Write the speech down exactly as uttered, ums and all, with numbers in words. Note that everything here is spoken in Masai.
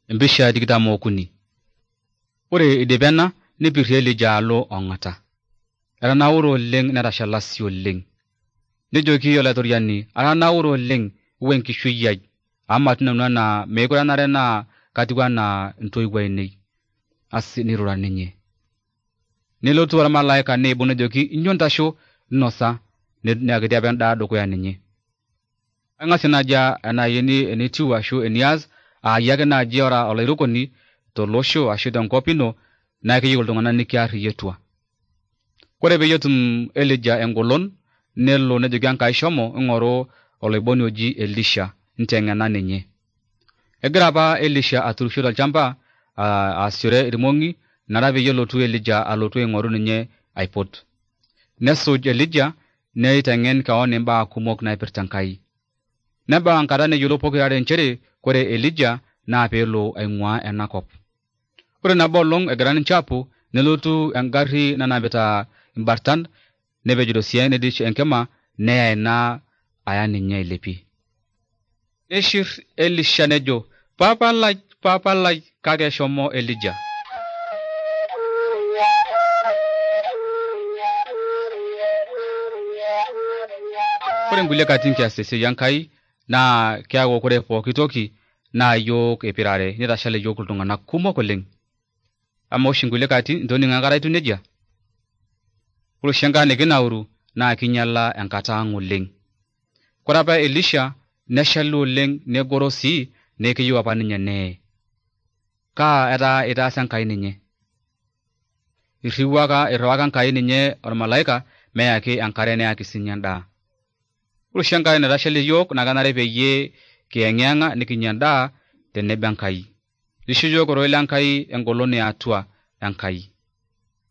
Empisha tikitam okuni. Ore idipa ena nipirr Elija alo ong'ata. Etanaure oleng netashala sii oleng. Nejoki olaitoriani, atanaure oleng iwe enkishui ai, amu matiu nanu enaa meekure enare naa katiu enaa intoiwuo ainei. Asi nirura ninye. Nelotu ormalaika neibung nejoki, inyoo ntasho inosa, neakiti apa endaa dukuya ninye. Aing'asie naaji enaa enitiu ashu enias, aayie ake naaji ora olairukoni tolosho ashu tenkop ino, naa keyieu iltung'anak nikiarr iyie tua. Ore peyie etum Elija engolon, nelo nejoki Enkai shomo ing'oru oloiboni oji Elisha nteng'ena ninye. Egira apa Elisha aturisho tolchamba aasishore irmong'i, ina peyie elotu Elija alotu aing'oru ninye aipot. Nesuj Elija neiteng'en keon imbaa kumok naipirta Enkai. Nebau enkata neyiolou pokirare nchere kore Elija naa peelo aing'uaa enakop. Ore nabo olong egira ninche aapuo, nelotu engarri nanapita imbartan, nepejito sii nedish enkima, neya ina aya ninye ailepie. Nishir Elisha nejo, papa lai, papa lai, kake eshomo Elija. Ore nkulie katitin kias esiai Enkai naa keeku kore pooki toki naa yiok ipirare, nitashal iyiok iltung'anak kumok oleng. Amaa oshi nkulie katitin itu ining aikata etiu nejia? Ore oshi enkata nikinauru naa kinyala enkata ang' oleng. Kore apa Elisha neshalu oleng negoro sii, naa keyieu apa ninye neye. Kaa etaa itaasa Enkai ninye? Irriwaka irriwaka Enkai ninye ormalaika meyaki enkare neyaki siinye endaa. Ore oshi enkare naitashalie iyiok naa kenare peyie kiyeng'iyeng'a nikinya endaa tenebo Enkai. Isho yiok Roho le Enkai engolon eatua Enkai.